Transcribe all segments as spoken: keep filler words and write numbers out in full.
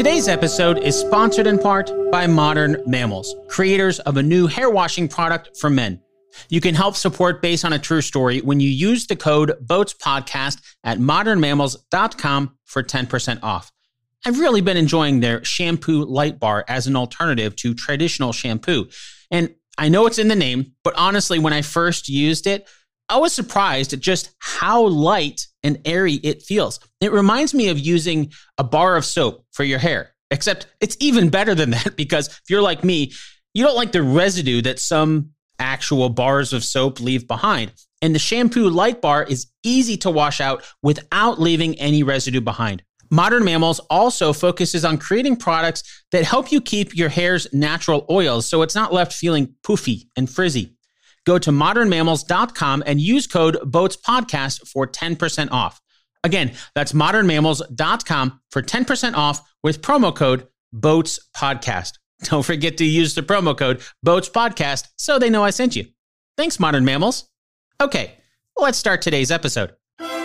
Today's episode is sponsored in part by Modern Mammals, creators of a new hair washing product for men. You can help support Based on a True Story when you use the code BOATSPODCAST at modern mammals dot com for ten percent off. I've really been enjoying their shampoo light bar as an alternative to traditional shampoo. And I know it's in the name, but honestly, when I first used it, I was surprised at just how light and airy it feels. It reminds me of using a bar of soap for your hair, except it's even better than that because if you're like me, you don't like the residue that some actual bars of soap leave behind. And the shampoo light bar is easy to wash out without leaving any residue behind. Modern Mammals also focuses on creating products that help you keep your hair's natural oils so it's not left feeling poofy and frizzy. Go to modern mammals dot com and use code BOATSPODCAST for ten percent off. Again, that's modern mammals dot com for ten percent off with promo code BOATSPODCAST. Don't forget to use the promo code BOATSPODCAST so they know I sent you. Thanks, Modern Mammals. Okay, let's start today's episode.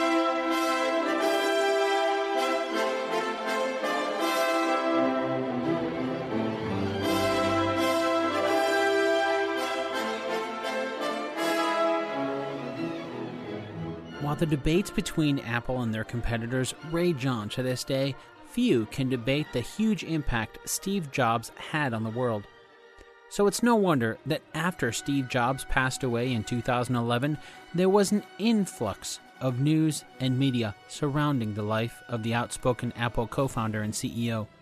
While the debates between Apple and their competitors rage on to this day, few can debate the huge impact Steve Jobs had on the world. So it's no wonder that after Steve Jobs passed away in two thousand eleven, there was an influx of news and media surrounding the life of the outspoken Apple co-founder and C E O.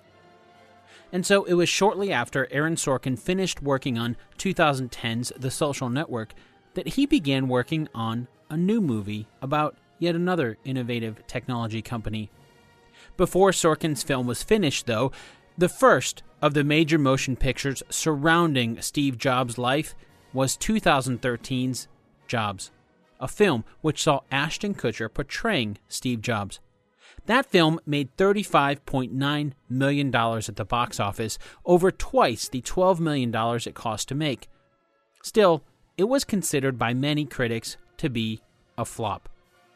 And so it was shortly after Aaron Sorkin finished working on twenty ten's The Social Network that he began working on a new movie about yet another innovative technology company. Before Sorkin's film was finished, though, the first of the major motion pictures surrounding Steve Jobs' life was twenty thirteen's Jobs, a film which saw Ashton Kutcher portraying Steve Jobs. That film made thirty-five point nine million dollars at the box office, over twice the twelve million dollars it cost to make. Still, it was considered by many critics to be a flop.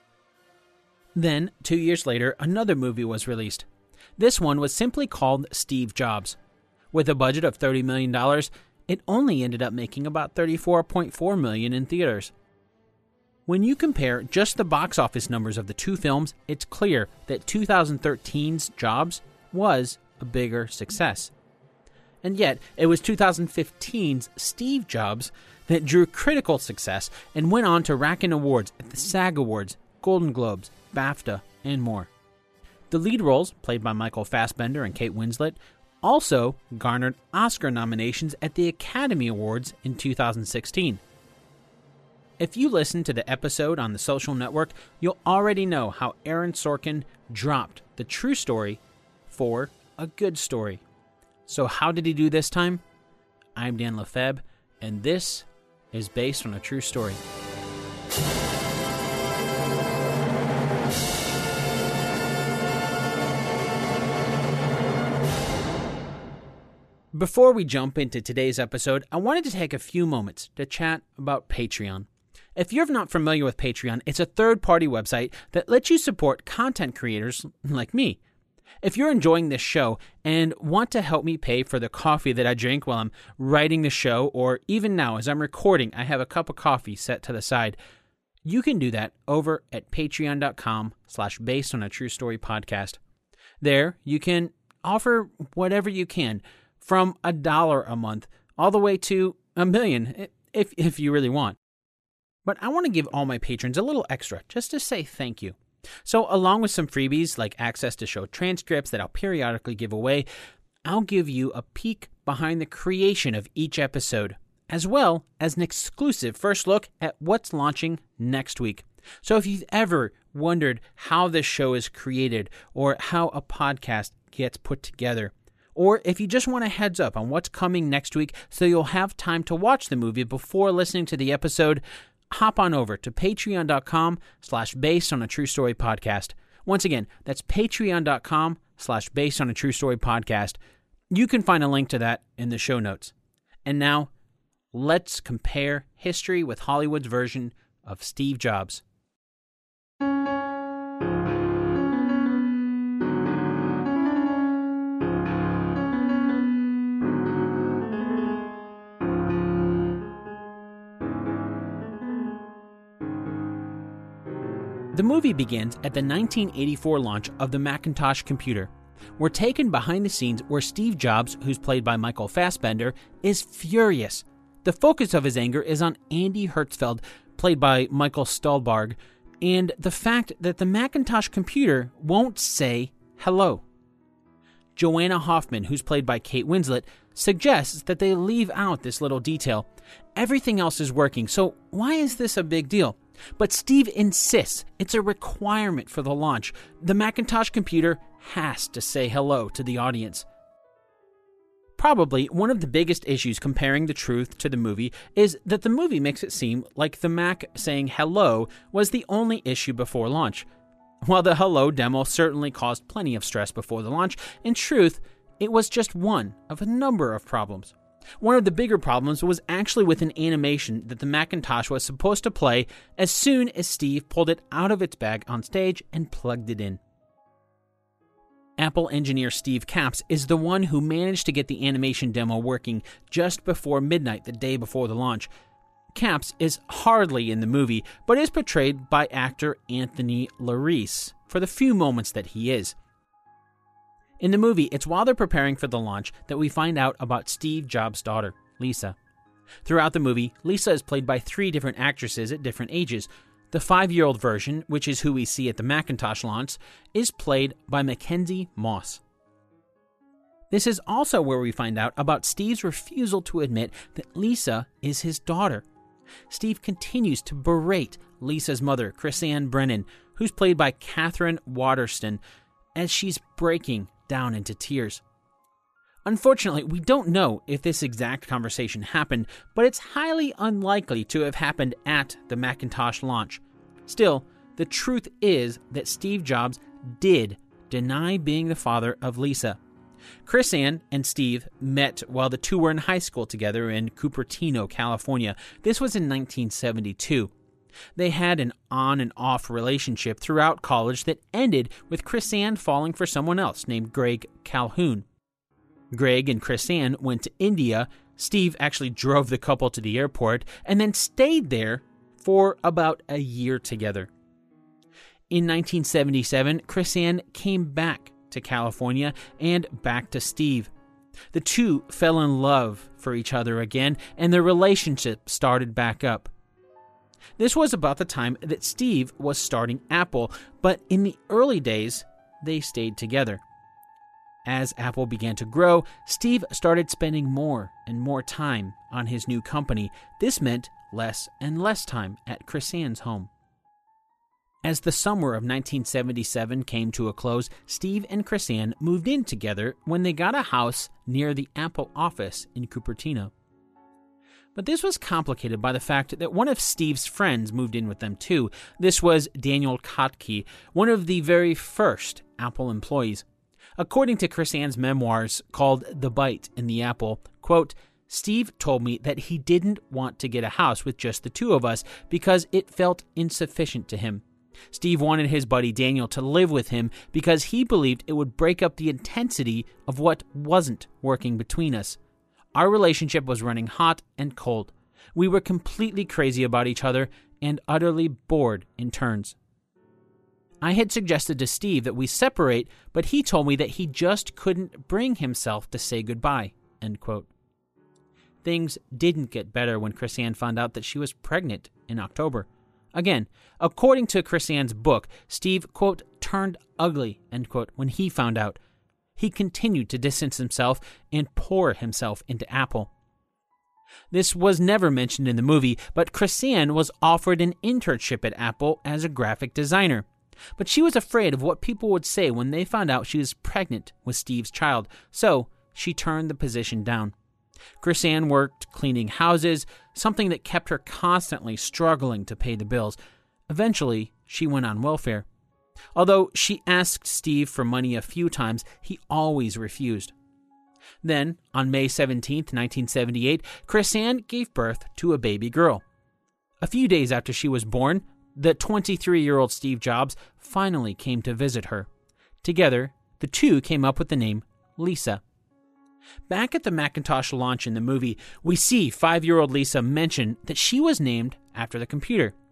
Then, two years later, another movie was released. This one was simply called Steve Jobs. With a budget of thirty million dollars, it only ended up making about thirty-four point four million dollars in theaters. When you compare just the box office numbers of the two films, it's clear that twenty thirteen's Jobs was a bigger success. And yet, it was twenty fifteen's Steve Jobs that drew critical success and went on to rack in awards at the SAG Awards, Golden Globes, BAFTA, and more. The lead roles, played by Michael Fassbender and Kate Winslet, also garnered Oscar nominations at the Academy Awards in two thousand sixteen. If you listen to the episode on The Social Network, you'll already know how Aaron Sorkin dropped the true story for a good story. So how did he do this time? I'm Dan Lefebvre, and this is based on a true story. Before we jump into today's episode, I wanted to take a few moments to chat about Patreon. If you're not familiar with Patreon, it's a third-party website that lets you support content creators like me. If you're enjoying this show and want to help me pay for the coffee that I drink while I'm writing the show, or even now as I'm recording, I have a cup of coffee set to the side, you can do that over at patreon.com slash based on a true story podcast. There, you can offer whatever you can, from a dollar a month all the way to a million, if if you really want. But I want to give all my patrons a little extra just to say thank you. So along with some freebies like access to show transcripts that I'll periodically give away, I'll give you a peek behind the creation of each episode, as well as an exclusive first look at what's launching next week. So if you've ever wondered how this show is created or how a podcast gets put together, or if you just want a heads up on what's coming next week so you'll have time to watch the movie before listening to the episode, hop on over to patreon.com slash based on a true story podcast. Once again, that's patreon.com slash based on a true story podcast. You can find a link to that in the show notes. And now, let's compare history with Hollywood's version of Steve Jobs. The movie begins at the nineteen eighty-four launch of the Macintosh computer. We're taken behind the scenes where Steve Jobs, who's played by Michael Fassbender, is furious. The focus of his anger is on Andy Hertzfeld, played by Michael Stuhlbarg, and the fact that the Macintosh computer won't say hello. Joanna Hoffman, who's played by Kate Winslet, suggests that they leave out this little detail. Everything else is working, so why is this a big deal? But Steve insists it's a requirement for the launch. The Macintosh computer has to say hello to the audience. Probably one of the biggest issues comparing The Truth to the movie is that the movie makes it seem like the Mac saying hello was the only issue before launch. While the hello demo certainly caused plenty of stress before the launch, in truth, it was just one of a number of problems. One of the bigger problems was actually with an animation that the Macintosh was supposed to play as soon as Steve pulled it out of its bag on stage and plugged it in. Apple engineer Steve Capps is the one who managed to get the animation demo working just before midnight the day before the launch. Capps is hardly in the movie, but is portrayed by actor Anthony Larice for the few moments that he is. In the movie, it's while they're preparing for the launch that we find out about Steve Jobs' daughter, Lisa. Throughout the movie, Lisa is played by three different actresses at different ages. The five-year-old version, which is who we see at the Macintosh launch, is played by Mackenzie Moss. This is also where we find out about Steve's refusal to admit that Lisa is his daughter. Steve continues to berate Lisa's mother, Chrisanne Brennan, who's played by Catherine Waterston, as she's breaking down into tears. Unfortunately, we don't know if this exact conversation happened, but it's highly unlikely to have happened at the Macintosh launch. Still, the truth is that Steve Jobs did deny being the father of Lisa. Chrisanne and Steve met while the two were in high school together in Cupertino, California. This was in nineteen seventy-two. They had an on and off relationship throughout college that ended with Chrisanne falling for someone else named Greg Calhoun. Greg and Chrisanne went to India. Steve actually drove the couple to the airport and then stayed there for about a year together. In nineteen seventy-seven, Chrisanne came back to California and back to Steve. The two fell in love for each other again, and their relationship started back up. This was about the time that Steve was starting Apple, but in the early days, they stayed together. As Apple began to grow, Steve started spending more and more time on his new company. This meant less and less time at Chrisanne's home. As the summer of nineteen seventy-seven came to a close, Steve and Chrisanne moved in together when they got a house near the Apple office in Cupertino. But this was complicated by the fact that one of Steve's friends moved in with them too. This was Daniel Kotke, one of the very first Apple employees. According to Chrisanne's memoirs called The Bite in the Apple, quote, Steve told me that he didn't want to get a house with just the two of us because it felt insufficient to him. Steve wanted his buddy Daniel to live with him because he believed it would break up the intensity of what wasn't working between us. Our relationship was running hot and cold. We were completely crazy about each other and utterly bored in turns. I had suggested to Steve that we separate, but he told me that he just couldn't bring himself to say goodbye, end quote. Things didn't get better when Chrisanne found out that she was pregnant in October. Again, according to Chrisanne's book, Steve, quote, turned ugly, end quote, when he found out. He continued to distance himself and pour himself into Apple. This was never mentioned in the movie, but Chrisanne was offered an internship at Apple as a graphic designer. But she was afraid of what people would say when they found out she was pregnant with Steve's child, so she turned the position down. Chrisanne worked cleaning houses, something that kept her constantly struggling to pay the bills. Eventually, she went on welfare. Although she asked Steve for money a few times, he always refused. Then, on May seventeenth, nineteen seventy-eight, Chrisanne gave birth to a baby girl. A few days after she was born, the twenty-three-year-old Steve Jobs finally came to visit her. Together, the two came up with the name Lisa. Back at the Macintosh launch in the movie, we see five-year-old Lisa mention that she was named after the computer.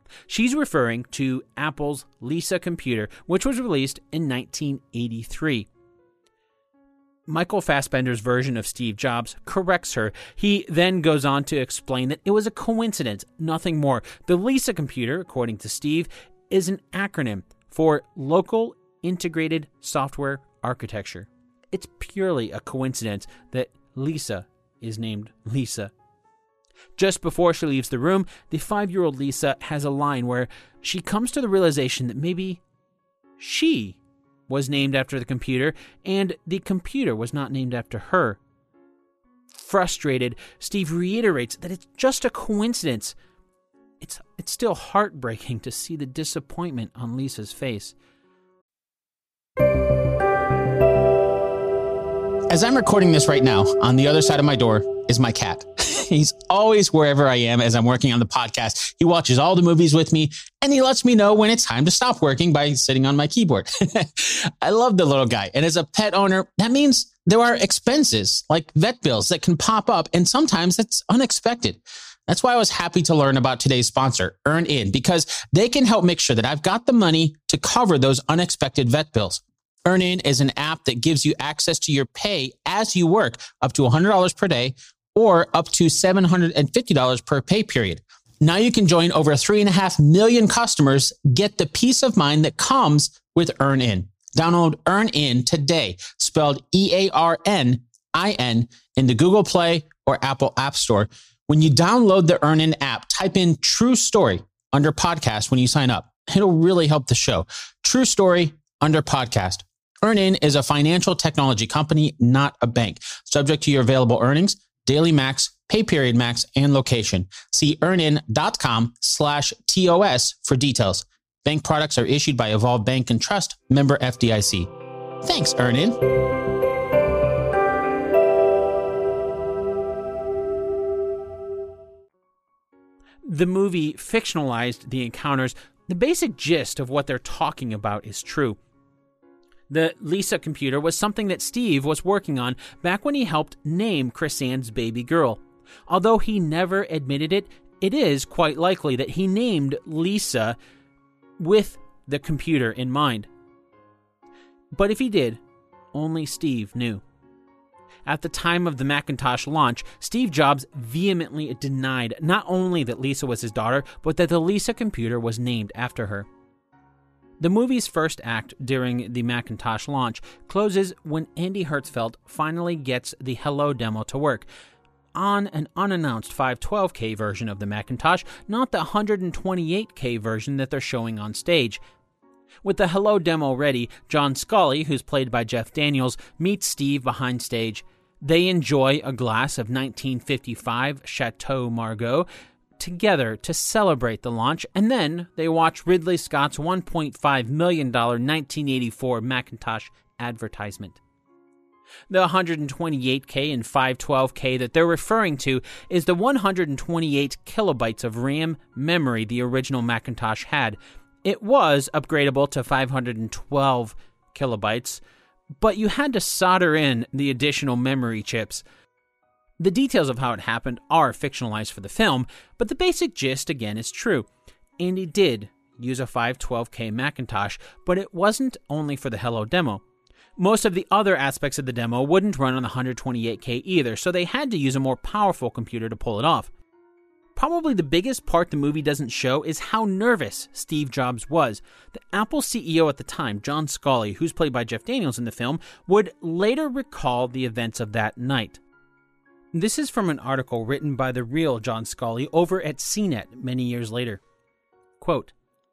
She's referring to Apple's Lisa computer, which was released in nineteen eighty-three. Michael Fassbender's version of Steve Jobs corrects her. He then goes on to explain that it was a coincidence, nothing more. The Lisa computer, according to Steve, is an acronym for Local Integrated Software Architecture. It's purely a coincidence that Lisa is named Lisa. Just before she leaves the room, the five-year-old Lisa has a line where she comes to the realization that maybe she was named after the computer, and the computer was not named after her. Frustrated, Steve reiterates that it's just a coincidence. It's, it's still heartbreaking to see the disappointment on Lisa's face. As I'm recording this right now, on the other side of my door is my cat. He's always wherever I am as I'm working on the podcast. He watches all the movies with me, and he lets me know when it's time to stop working by sitting on my keyboard. I love the little guy. And as a pet owner, that means there are expenses like vet bills that can pop up, and sometimes it's unexpected. That's why I was happy to learn about today's sponsor, EarnIn, because they can help make sure that I've got the money to cover those unexpected vet bills. EarnIn is an app that gives you access to your pay as you work, up to one hundred dollars per day or up to seven hundred fifty dollars per pay period. Now you can join over three and a half million customers, get the peace of mind that comes with EarnIn. Download EarnIn today, spelled E A R N I N, in the Google Play or Apple App Store. When you download the EarnIn app, type in True Story under podcast when you sign up. It'll really help the show. True Story under podcast. EarnIn is a financial technology company, not a bank. Subject to your available earnings, daily max, pay period max, and location. See earnin.com slash TOS for details. Bank products are issued by Evolve Bank and Trust, member F D I C. Thanks, EarnIn. The movie fictionalized the encounters. The basic gist of what they're talking about is true. The Lisa computer was something that Steve was working on back when he helped name Chris-Anne's baby girl. Although he never admitted it, it is quite likely that he named Lisa with the computer in mind. But if he did, only Steve knew. At the time of the Macintosh launch, Steve Jobs vehemently denied not only that Lisa was his daughter, but that the Lisa computer was named after her. The movie's first act during the Macintosh launch closes when Andy Hertzfeld finally gets the Hello demo to work on an unannounced five twelve K version of the Macintosh, not the one hundred twenty-eight K version that they're showing on stage. With the Hello demo ready, John Scully, who's played by Jeff Daniels, meets Steve behind stage. They enjoy a glass of nineteen fifty-five Chateau Margaux together to celebrate the launch, and then they watch Ridley Scott's one point five million dollars nineteen eighty-four Macintosh advertisement. The one hundred twenty-eight K and five twelve K that they're referring to is the one hundred twenty-eight kilobytes of RAM memory the original Macintosh had. It was upgradable to five hundred twelve kilobytes, but you had to solder in the additional memory chips. The details of how it happened are fictionalized for the film, but the basic gist, again, is true. Andy did use a five twelve K Macintosh, but it wasn't only for the Hello demo. Most of the other aspects of the demo wouldn't run on the one hundred twenty-eight K either, so they had to use a more powerful computer to pull it off. Probably the biggest part the movie doesn't show is how nervous Steve Jobs was. The Apple C E O at the time, John Scully, who's played by Jeff Daniels in the film, would later recall the events of that night. This is from an article written by the real John Scully over at C net many years later. Quote,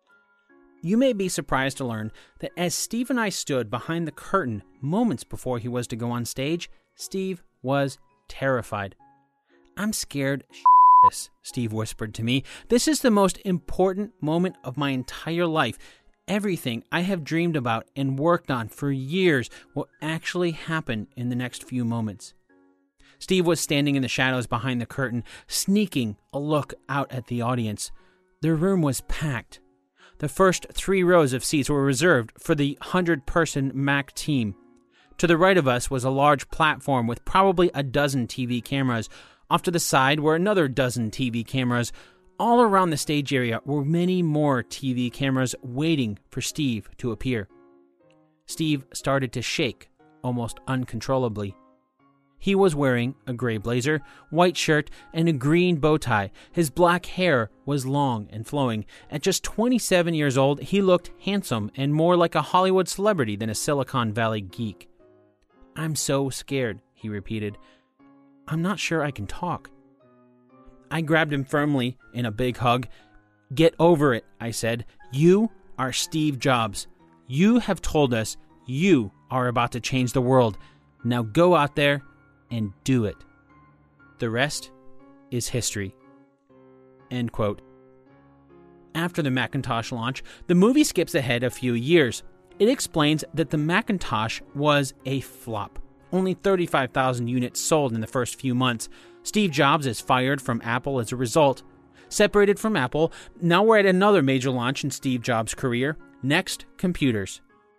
"You may be surprised to learn that as Steve and I stood behind the curtain moments before he was to go on stage, Steve was terrified. 'I'm scared shitless,' Steve whispered to me. 'This is the most important moment of my entire life. Everything I have dreamed about and worked on for years will actually happen in the next few moments.' Steve was standing in the shadows behind the curtain, sneaking a look out at the audience. The room was packed. The first three rows of seats were reserved for the hundred-person Mac team. To the right of us was a large platform with probably a dozen T V cameras. Off to the side were another dozen T V cameras. All around the stage area were many more T V cameras waiting for Steve to appear. Steve started to shake almost uncontrollably. He was wearing a gray blazer, white shirt, and a green bow tie. His black hair was long and flowing. At just twenty-seven years old, he looked handsome and more like a Hollywood celebrity than a Silicon Valley geek. "I'm so scared," he repeated. "I'm not sure I can talk." I grabbed him firmly in a big hug. "Get over it," I said. "You are Steve Jobs. You have told us you are about to change the world. Now go out there and do it. The rest is history." End quote. After the Macintosh launch, the movie skips ahead a few years. It explains that the Macintosh was a flop. Only thirty-five thousand units sold in the first few months. Steve Jobs is fired from Apple as a result. Separated from Apple, now we're at another major launch in Steve Jobs' career, Next Computers.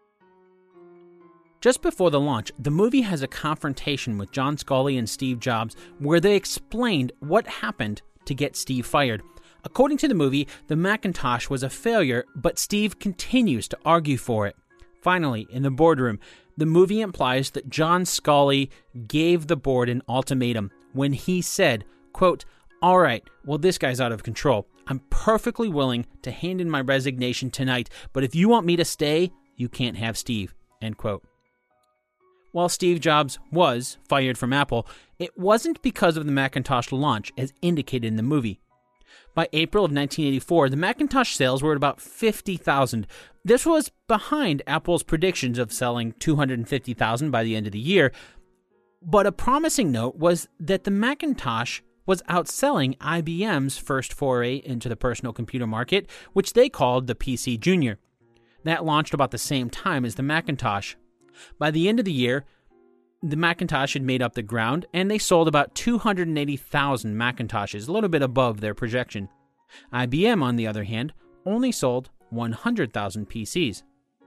Just before the launch, the movie has a confrontation with John Sculley and Steve Jobs where they explained what happened to get Steve fired. According to the movie, the Macintosh was a failure, but Steve continues to argue for it. Finally, in the boardroom, the movie implies that John Sculley gave the board an ultimatum when he said, quote, "All right, well, this guy's out of control. I'm perfectly willing to hand in my resignation tonight, but if you want me to stay, you can't have Steve." End quote. While Steve Jobs was fired from Apple, it wasn't because of the Macintosh launch, as indicated in the movie. By April of nineteen eighty-four, the Macintosh sales were at about fifty thousand. This was behind Apple's predictions of selling two hundred fifty thousand by the end of the year. But a promising note was that the Macintosh was outselling I B M's first foray into the personal computer market, which they called the P C Junior. That launched about the same time as the Macintosh. By the end of the year, the Macintosh had made up the ground, and they sold about two hundred eighty thousand Macintoshes, a little bit above their projection. I B M, on the other hand, only sold one hundred thousand P Cs.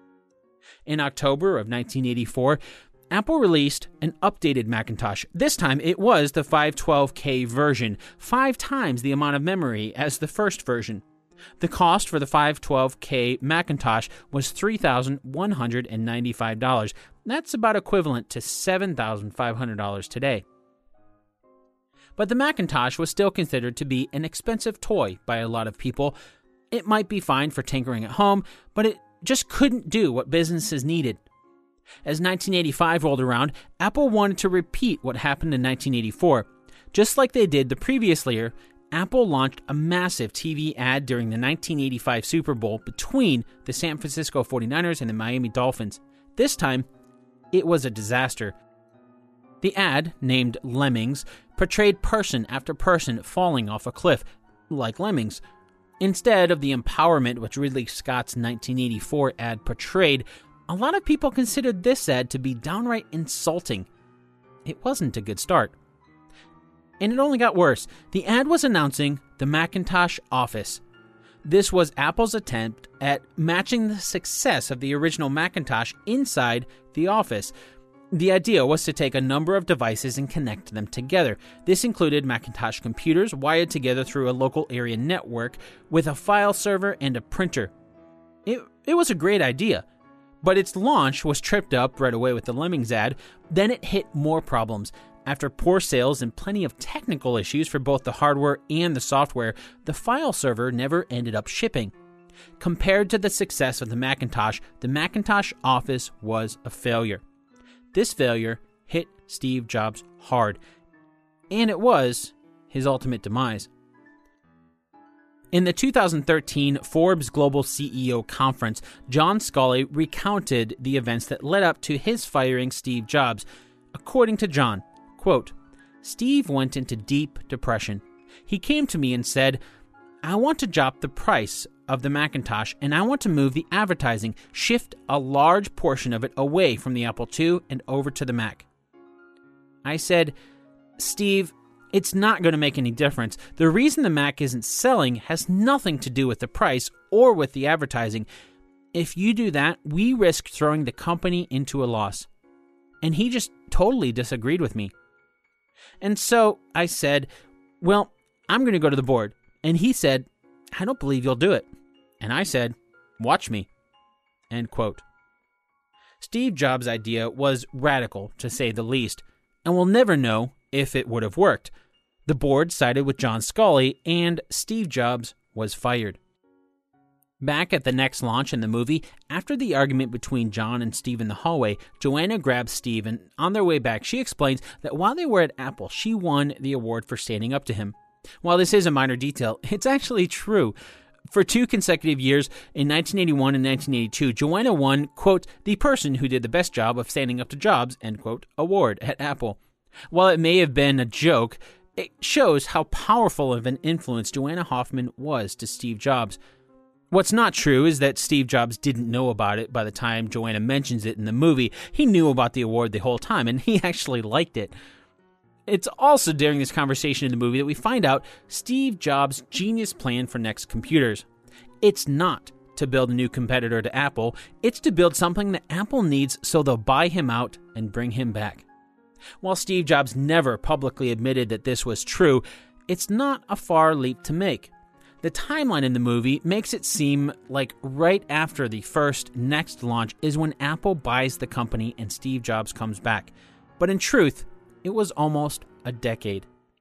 In October of nineteen eighty-four, Apple released an updated Macintosh. This time, it was the five twelve K version, five times the amount of memory as the first version. The cost for the five twelve K Macintosh was three thousand one hundred ninety-five dollars. That's about equivalent to seven thousand five hundred dollars today. But the Macintosh was still considered to be an expensive toy by a lot of people. It might be fine for tinkering at home, but it just couldn't do what businesses needed. As nineteen eighty-five rolled around, Apple wanted to repeat what happened in nineteen eighty-four. Just like they did the previous year, Apple launched a massive T V ad during the nineteen eighty-five Super Bowl between the San Francisco forty-niners and the Miami Dolphins. This time, it was a disaster. The ad, named Lemmings, portrayed person after person falling off a cliff, like lemmings. Instead of the empowerment which Ridley Scott's nineteen eighty-four ad portrayed, a lot of people considered this ad to be downright insulting. It wasn't a good start. And it only got worse. The ad was announcing the Macintosh Office. This was Apple's attempt at matching the success of the original Macintosh inside the Office. The idea was to take a number of devices and connect them together. This included Macintosh computers wired together through a local area network with a file server and a printer. It, it was a great idea, but its launch was tripped up right away with the Lemmings ad. Then it hit more problems. After poor sales and plenty of technical issues for both the hardware and the software, the file server never ended up shipping. Compared to the success of the Macintosh, the Macintosh Office was a failure. This failure hit Steve Jobs hard, and it was his ultimate demise. In the two thousand thirteen Forbes Global C E O Conference, John Sculley recounted the events that led up to his firing Steve Jobs. According to John, quote, "Steve went into deep depression. He came to me and said, 'I want to drop the price of the Macintosh and I want to move the advertising, shift a large portion of it away from the Apple two and over to the Mac.' I said, 'Steve, it's not going to make any difference. The reason the Mac isn't selling has nothing to do with the price or with the advertising. If you do that, we risk throwing the company into a loss.' And he just totally disagreed with me. And so I said, 'Well, I'm going to go to the board. And he said, "I don't believe you'll do it." And I said, "Watch me." End quote. Steve Jobs' idea was radical, to say the least, and we'll never know if it would have worked. The board sided with John Sculley, and Steve Jobs was fired. Back at the next launch in the movie, after the argument between John and Steve in the hallway, Joanna grabs Steve, and on their way back, she explains that while they were at Apple, she won the award for standing up to him. While this is a minor detail, it's actually true. For two consecutive years, in nineteen eighty-one and nineteen eighty-two, Joanna won, quote, the person who did the best job of standing up to Jobs, end quote, award at Apple. While it may have been a joke, it shows how powerful of an influence Joanna Hoffman was to Steve Jobs. What's not true is that Steve Jobs didn't know about it by the time Joanna mentions it in the movie. He knew about the award the whole time, and he actually liked it. It's also during this conversation in the movie that we find out Steve Jobs' genius plan for Next computers. It's not to build a new competitor to Apple, it's to build something that Apple needs so they'll buy him out and bring him back. While Steve Jobs never publicly admitted that this was true, it's not a far leap to make. The timeline in the movie makes it seem like right after the first Next launch is when Apple buys the company and Steve Jobs comes back. But in truth, it was almost a decade.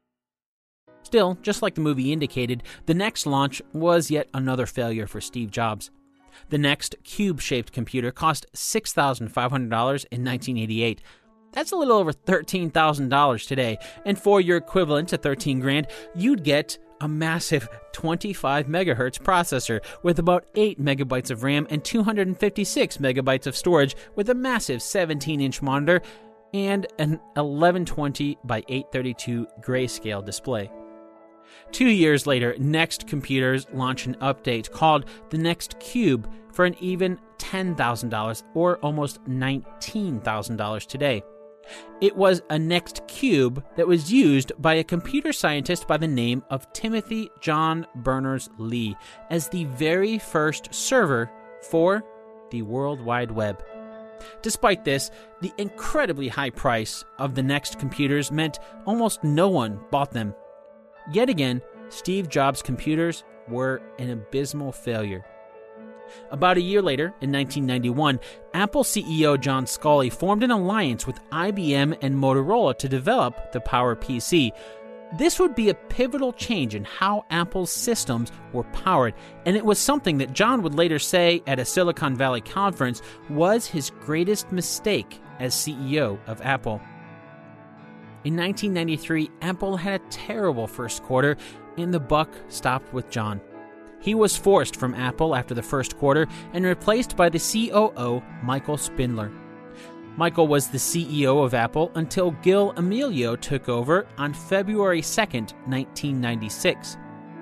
Still, just like the movie indicated, the Next launch was yet another failure for Steve Jobs. The Next cube-shaped computer cost six thousand five hundred dollars in nineteen eighty-eight. That's a little over thirteen thousand dollars today, and for your equivalent to thirteen grand, you'd get a massive twenty-five megahertz processor with about eight megabytes of RAM and two hundred fifty-six megabytes of storage with a massive seventeen inch monitor and an eleven twenty by eight thirty-two grayscale display. Two years later, Next Computers launched an update called the Next Cube for an even ten thousand dollars, or almost nineteen thousand dollars today. It was a Next Cube that was used by a computer scientist by the name of Timothy John Berners-Lee as the very first server for the World Wide Web. Despite this, the incredibly high price of the Next computers meant almost no one bought them. Yet again, Steve Jobs' computers were an abysmal failure. About a year later, in nineteen ninety-one, Apple C E O John Sculley formed an alliance with I B M and Motorola to develop the PowerPC. This would be a pivotal change in how Apple's systems were powered, and it was something that John would later say at a Silicon Valley conference was his greatest mistake as C E O of Apple. In nineteen ninety-three, Apple had a terrible first quarter, and the buck stopped with John. He was forced from Apple after the first quarter and replaced by the C O O, Michael Spindler. Michael was the C E O of Apple until Gil Amelio took over on February second, nineteen ninety-six.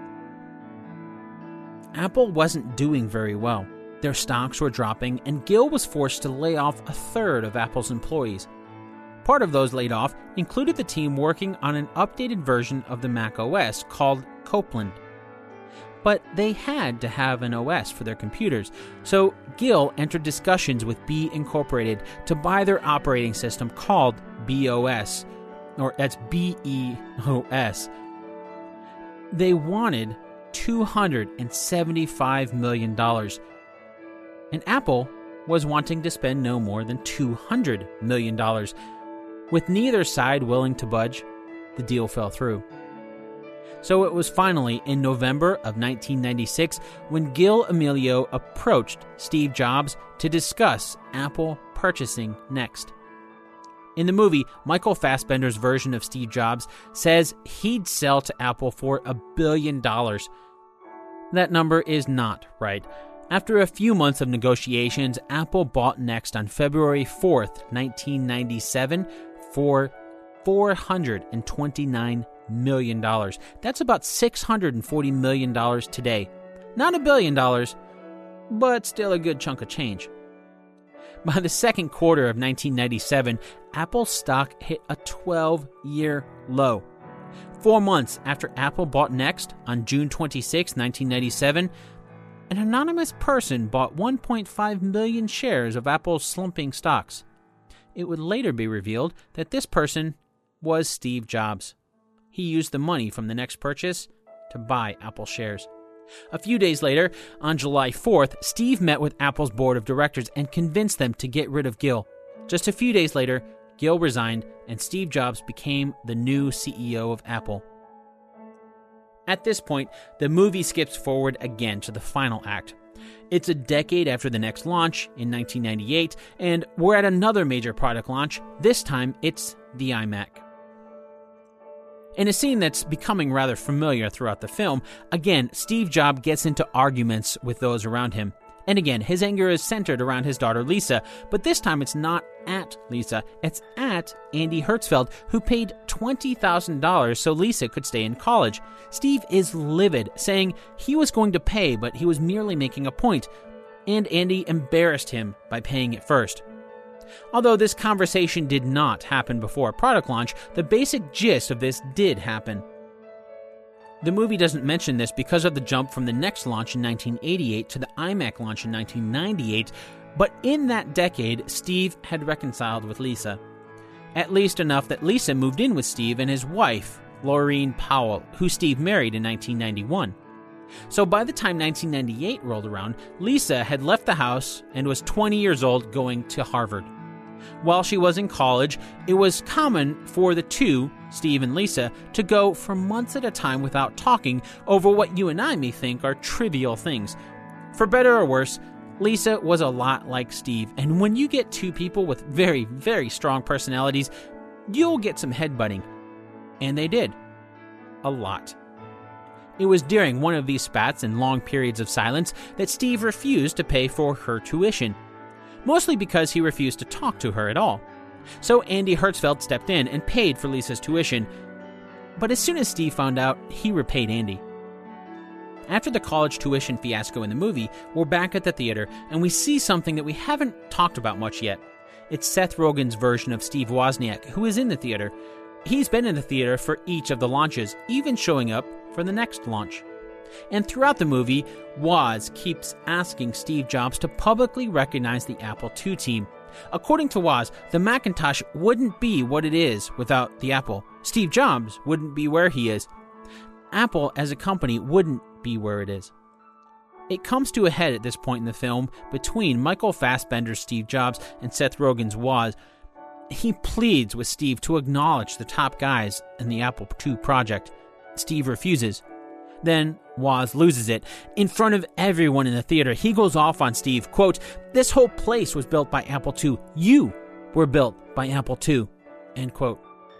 Apple wasn't doing very well. Their stocks were dropping, and Gil was forced to lay off a third of Apple's employees. Part of those laid off included the team working on an updated version of the Mac O S called Copeland. But they had to have an O S for their computers, so Gil entered discussions with B Incorporated to buy their operating system called B O S, or that's B E O S. They wanted two hundred seventy-five million dollars, and Apple was wanting to spend no more than two hundred million dollars. With neither side willing to budge, the deal fell through. So it was finally in November of nineteen ninety-six when Gil Amelio approached Steve Jobs to discuss Apple purchasing Next. In the movie, Michael Fassbender's version of Steve Jobs says he'd sell to Apple for a billion dollars. That number is not right. After a few months of negotiations, Apple bought Next on February fourth, nineteen ninety-seven for four hundred twenty-nine million dollars. That's about six hundred forty million dollars today. Not a billion dollars, but still a good chunk of change. By the second quarter of nineteen ninety-seven, Apple's stock hit a twelve-year low. Four months after Apple bought Next, on June twenty-sixth, nineteen ninety-seven, an anonymous person bought one point five million shares of Apple's slumping stocks. It would later be revealed that this person was Steve Jobs. He used the money from the Next purchase to buy Apple shares. A few days later, on July fourth, Steve met with Apple's board of directors and convinced them to get rid of Gil. Just a few days later, Gil resigned and Steve Jobs became the new C E O of Apple. At this point, the movie skips forward again to the final act. It's a decade after the next launch, in nineteen ninety-eight, and we're at another major product launch. This time, it's the iMac. In a scene that's becoming rather familiar throughout the film, again, Steve Jobs gets into arguments with those around him. And again, his anger is centered around his daughter Lisa, but this time it's not at Lisa, it's at Andy Hertzfeld, who paid twenty thousand dollars so Lisa could stay in college. Steve is livid, saying he was going to pay, but he was merely making a point, and Andy embarrassed him by paying it first. Although this conversation did not happen before a product launch, the basic gist of this did happen. The movie doesn't mention this because of the jump from the next launch in nineteen eighty-eight to the iMac launch in nineteen ninety-eight, but in that decade, Steve had reconciled with Lisa. At least enough that Lisa moved in with Steve and his wife, Laureen Powell, who Steve married in nineteen ninety-one. So by the time nineteen ninety-eight rolled around, Lisa had left the house and was twenty years old, going to Harvard. While she was in college, it was common for the two, Steve and Lisa, to go for months at a time without talking over what you and I may think are trivial things. For better or worse, Lisa was a lot like Steve, and when you get two people with very, very strong personalities, you'll get some headbutting. And they did. A lot. It was during one of these spats and long periods of silence that Steve refused to pay for her tuition. Mostly because he refused to talk to her at all. So Andy Hertzfeld stepped in and paid for Lisa's tuition. But as soon as Steve found out, he repaid Andy. After the college tuition fiasco in the movie, we're back at the theater, and we see something that we haven't talked about much yet. It's Seth Rogen's version of Steve Wozniak, who is in the theater. He's been in the theater for each of the launches, even showing up for the next launch. And throughout the movie, Woz keeps asking Steve Jobs to publicly recognize the Apple two team. According to Woz, the Macintosh wouldn't be what it is without the Apple. Steve Jobs wouldn't be where he is. Apple as a company wouldn't be where it is. It comes to a head at this point in the film between Michael Fassbender's Steve Jobs and Seth Rogen's Woz. He pleads with Steve to acknowledge the top guys in the Apple two project. Steve refuses. Then Woz loses it. In front of everyone in the theater, he goes off on Steve, quote, "This whole place was built by Apple two. You were built by Apple two," end quote.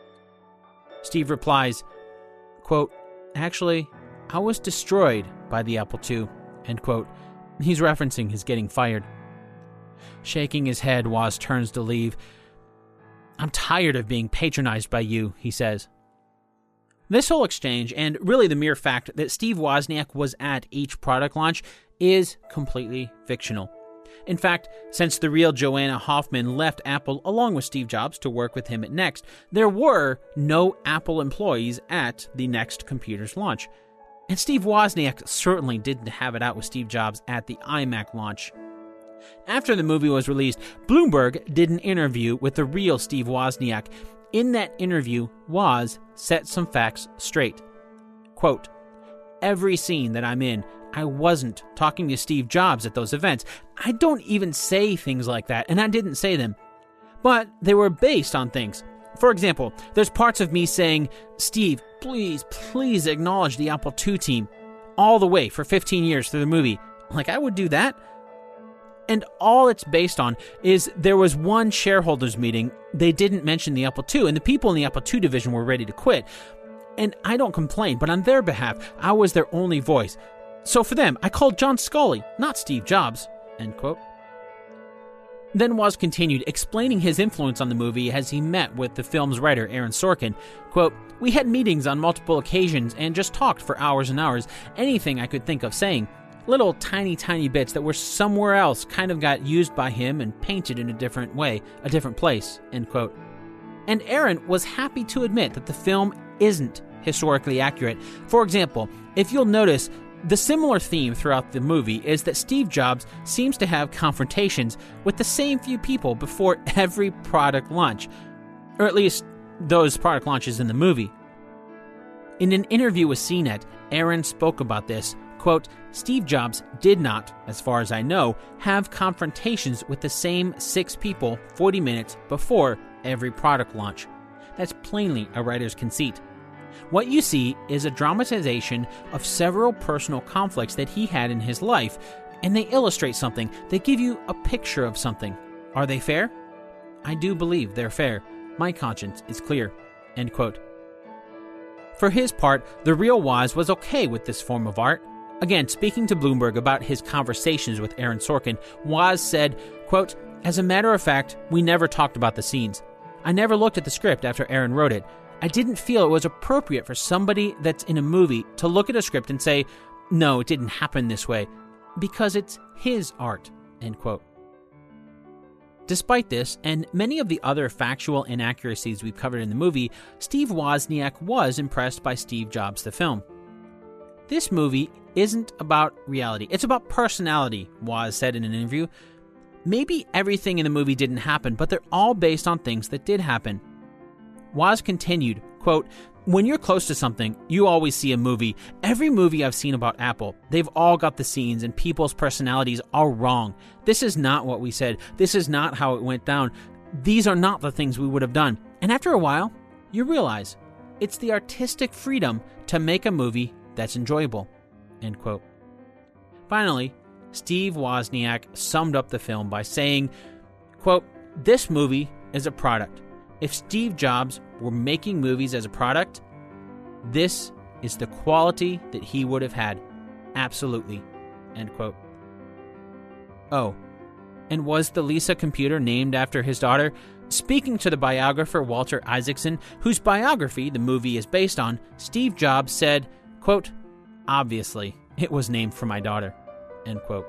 Steve replies, quote, "Actually, I was destroyed by the Apple two," end quote. He's referencing his getting fired. Shaking his head, Woz turns to leave. "I'm tired of being patronized by you," he says. This whole exchange, and really the mere fact that Steve Wozniak was at each product launch, is completely fictional. In fact, since the real Joanna Hoffman left Apple along with Steve Jobs to work with him at Next, there were no Apple employees at the Next computer's launch. And Steve Wozniak certainly didn't have it out with Steve Jobs at the iMac launch. After the movie was released, Bloomberg did an interview with the real Steve Wozniak. In that interview, Woz set some facts straight. Quote, "Every scene that I'm in, I wasn't talking to Steve Jobs at those events. I don't even say things like that, and I didn't say them. But they were based on things. For example, there's parts of me saying, 'Steve, please, please acknowledge the Apple two team,' all the way for fifteen years through the movie. Like, I would do that." And all it's based on is there was one shareholders meeting, they didn't mention the Apple two, and the people in the Apple two division were ready to quit. And I don't complain, but on their behalf, I was their only voice. So for them, I called John Sculley, not Steve Jobs," end quote. Then Woz continued, explaining his influence on the movie as he met with the film's writer, Aaron Sorkin. Quote, "We had meetings on multiple occasions and just talked for hours and hours, anything I could think of saying. Little tiny, tiny bits that were somewhere else kind of got used by him and painted in a different way, a different place," end quote. And Aaron was happy to admit that the film isn't historically accurate. For example, if you'll notice, the similar theme throughout the movie is that Steve Jobs seems to have confrontations with the same few people before every product launch, or at least those product launches in the movie. In an interview with C net, Aaron spoke about this. Quote, Steve Jobs did not, as far as I know, have confrontations with the same six people forty minutes before every product launch. That's plainly a writer's conceit. What you see is a dramatization of several personal conflicts that he had in his life, and they illustrate something. They give you a picture of something. Are they fair? I do believe they're fair. My conscience is clear. End quote. For his part, the real Woz was okay with this form of art. Again, speaking to Bloomberg about his conversations with Aaron Sorkin, Woz said, quote, as a matter of fact, we never talked about the scenes. I never looked at the script after Aaron wrote it. I didn't feel it was appropriate for somebody that's in a movie to look at a script and say, no, it didn't happen this way, because it's his art, end quote. Despite this, and many of the other factual inaccuracies we've covered in the movie, Steve Wozniak was impressed by Steve Jobs the film. This movie isn't about reality, it's about personality, Woz said in an interview. Maybe everything in the movie didn't happen, but they're all based on things that did happen. Woz continued, quote, when you're close to something, you always see a movie. Every movie I've seen about Apple, they've all got the scenes and people's personalities are wrong. This is not what we said. This is not how it went down. These are not the things we would have done. And after a while, you realize it's the artistic freedom to make a movie that's enjoyable, end quote. Finally, Steve Wozniak summed up the film by saying, quote, this movie is a product. If Steve Jobs were making movies as a product, this is the quality that he would have had. Absolutely. End quote. Oh, and was the Lisa computer named after his daughter? Speaking to the biographer Walter Isaacson, whose biography the movie is based on, Steve Jobs said, quote, obviously, it was named for my daughter. End quote.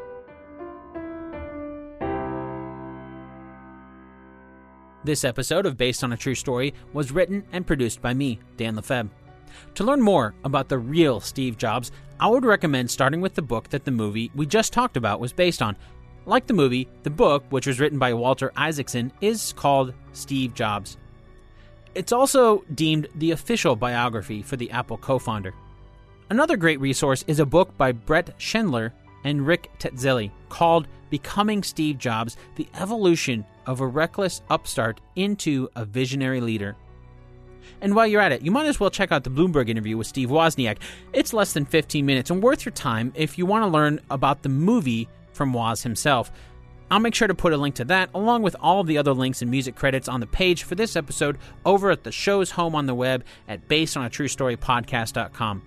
This episode of Based on a True Story was written and produced by me, Dan Lefebvre. To learn more about the real Steve Jobs, I would recommend starting with the book that the movie we just talked about was based on. Like the movie, the book, which was written by Walter Isaacson, is called Steve Jobs. It's also deemed the official biography for the Apple co-founder. Another great resource is a book by Brett Schindler and Rick Tetzeli called Becoming Steve Jobs, The Evolution of a Reckless Upstart into a Visionary Leader. And while you're at it, you might as well check out the Bloomberg interview with Steve Wozniak. It's less than fifteen minutes and worth your time if you want to learn about the movie from Woz himself. I'll make sure to put a link to that, along with all of the other links and music credits on the page for this episode over at the show's home on the web at based on a true story podcast dot com.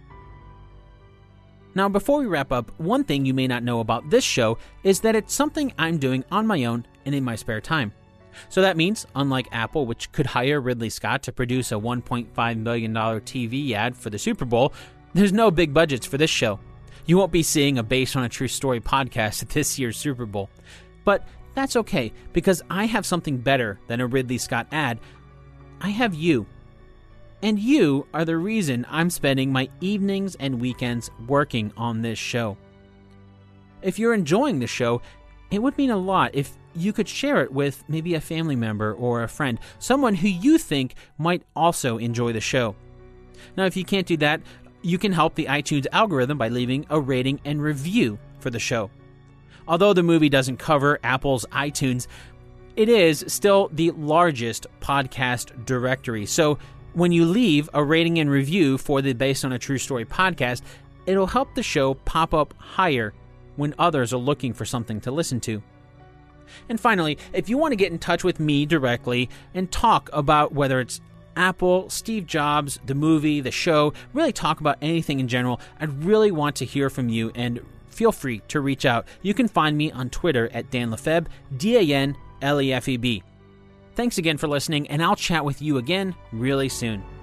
Now, before we wrap up, one thing you may not know about this show is that it's something I'm doing on my own and in my spare time. So that means, unlike Apple, which could hire Ridley Scott to produce a one point five million dollars T V ad for the Super Bowl, there's no big budgets for this show. You won't be seeing a Based on a True Story podcast at this year's Super Bowl. But that's okay, because I have something better than a Ridley Scott ad. I have you. And you are the reason I'm spending my evenings and weekends working on this show. If you're enjoying the show, it would mean a lot if you could share it with maybe a family member or a friend, someone who you think might also enjoy the show. Now, if you can't do that, you can help the iTunes algorithm by leaving a rating and review for the show. Although the movie doesn't cover Apple's iTunes, it is still the largest podcast directory. So when you leave a rating and review for the Based on a True Story podcast, it'll help the show pop up higher when others are looking for something to listen to. And finally, if you want to get in touch with me directly and talk about whether it's Apple, Steve Jobs, the movie, the show, really talk about anything in general, I'd really want to hear from you, and feel free to reach out. You can find me on Twitter at Dan Lefebvre, D A N L E F E B. Thanks again for listening, and I'll chat with you again really soon.